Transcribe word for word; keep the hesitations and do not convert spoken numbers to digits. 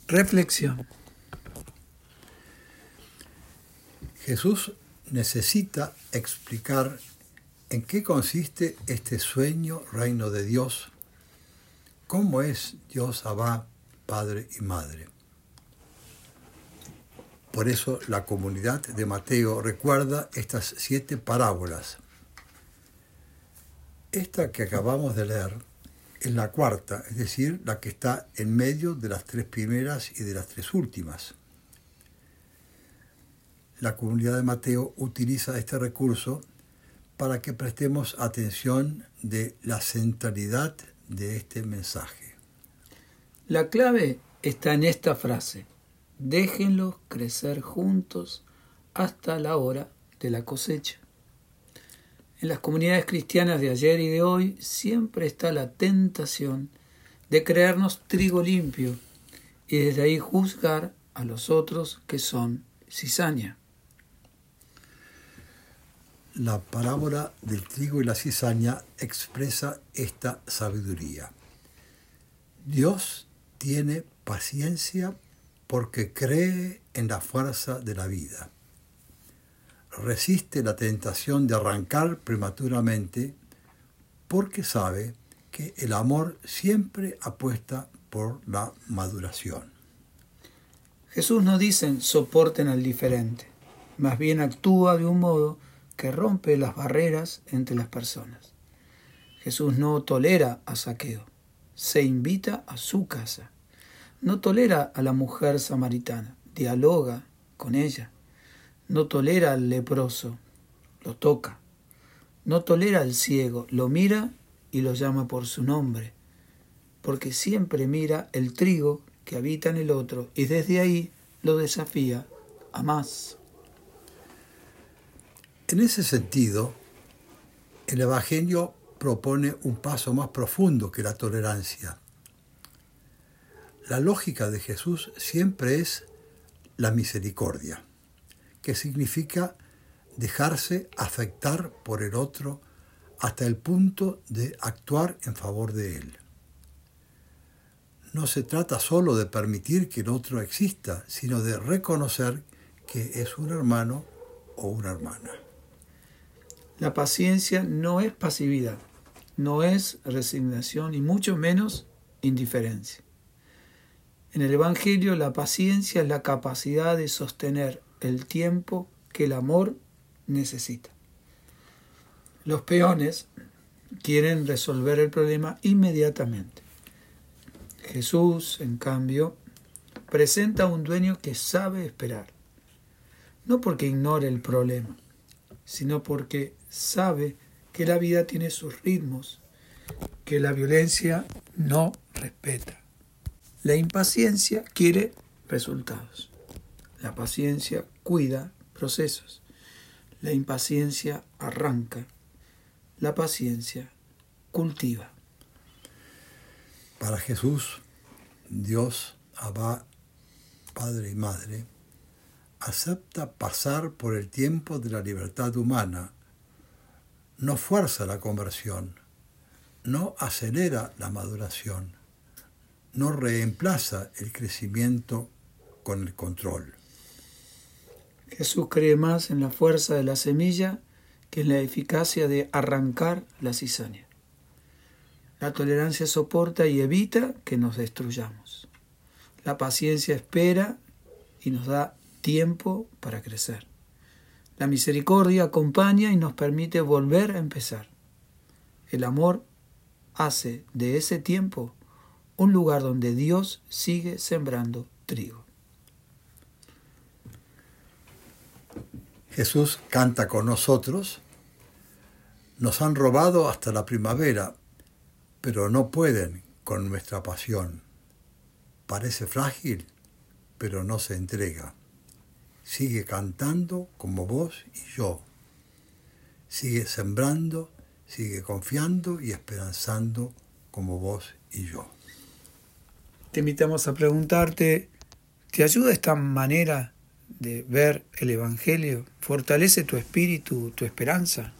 Reflexión. Jesús necesita explicar en qué consiste este sueño reino de Dios, cómo es Dios Abba, Padre y Madre. Por eso la comunidad de Mateo recuerda estas siete parábolas. Esta que acabamos de leer es la cuarta, es decir, la que está en medio de las tres primeras y de las tres últimas. La comunidad de Mateo utiliza este recurso para que prestemos atención de la centralidad de este mensaje. La clave está en esta frase: déjenlos crecer juntos hasta la hora de la cosecha. En las comunidades cristianas de ayer y de hoy siempre está la tentación de creernos trigo limpio y desde ahí juzgar a los otros que son cizaña. La parábola del trigo y la cizaña expresa esta sabiduría. Dios tiene paciencia porque cree en la fuerza de la vida. Resiste la tentación de arrancar prematuramente porque sabe que el amor siempre apuesta por la maduración. Jesús no dice soporten al diferente, más bien actúa de un modo que rompe las barreras entre las personas. Jesús no tolera a Zaqueo, se invita a su casa. No tolera a la mujer samaritana, dialoga con ella. No tolera al leproso, lo toca. No tolera al ciego, lo mira y lo llama por su nombre, porque siempre mira el trigo que habita en el otro y desde ahí lo desafía a más. En ese sentido, el Evangelio propone un paso más profundo que la tolerancia. La lógica de Jesús siempre es la misericordia, que significa dejarse afectar por el otro hasta el punto de actuar en favor de él. No se trata solo de permitir que el otro exista, sino de reconocer que es un hermano o una hermana. La paciencia no es pasividad, no es resignación y mucho menos indiferencia. En el Evangelio, la paciencia es la capacidad de sostener el tiempo que el amor necesita. Los peones quieren resolver el problema inmediatamente. Jesús, en cambio, presenta a un dueño que sabe esperar, no porque ignore el problema, sino porque sabe que la vida tiene sus ritmos, que la violencia no respeta. La impaciencia quiere resultados. La paciencia cuida procesos. La impaciencia arranca. La paciencia cultiva. Para Jesús, Dios, Abba, Padre y Madre, acepta pasar por el tiempo de la libertad humana, no fuerza la conversión, no acelera la maduración, no reemplaza el crecimiento con el control. Jesús cree más en la fuerza de la semilla que en la eficacia de arrancar la cizaña. La tolerancia soporta y evita que nos destruyamos. La paciencia espera y nos da tiempo para crecer. La misericordia acompaña y nos permite volver a empezar. El amor hace de ese tiempo un lugar donde Dios sigue sembrando trigo. Jesús canta con nosotros. Nos han robado hasta la primavera, pero no pueden con nuestra pasión. Parece frágil, pero no se entrega. Sigue cantando como vos y yo. Sigue sembrando, sigue confiando y esperanzando como vos y yo. Te invitamos a preguntarte, ¿te ayuda esta manera de ver el Evangelio? ¿Fortalece tu espíritu, tu esperanza?